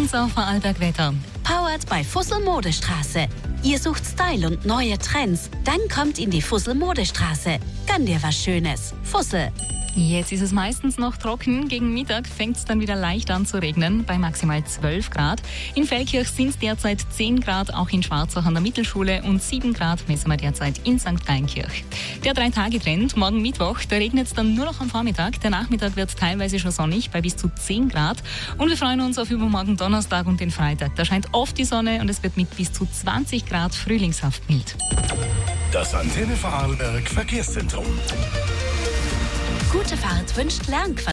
unser Vorarlberg-Wetter. Powered bei Fussel Modestraße. Ihr sucht Style und neue Trends? Dann kommt in die Fussel Modestraße. Gönn dir was Schönes. Fussel. Jetzt ist es meistens noch trocken. Gegen Mittag fängt es dann wieder leicht an zu regnen, bei maximal 12 Grad. In Feldkirch sind es derzeit 10 Grad, auch in Schwarzach an der Mittelschule, und 7 Grad messen wir derzeit in St. Geinkirch. Der 3-Tage-Trend, morgen Mittwoch, da regnet es dann nur noch am Vormittag. Der Nachmittag wird teilweise schon sonnig, bei bis zu 10 Grad. Und wir freuen uns auf übermorgen Donnerstag und den Freitag. Da scheint oft die Sonne und es wird mit bis zu 20 Grad frühlingshaft mild. Das Antenne Vorarlberg Verkehrszentrum. Gute Fahrt wünscht Lernqualität.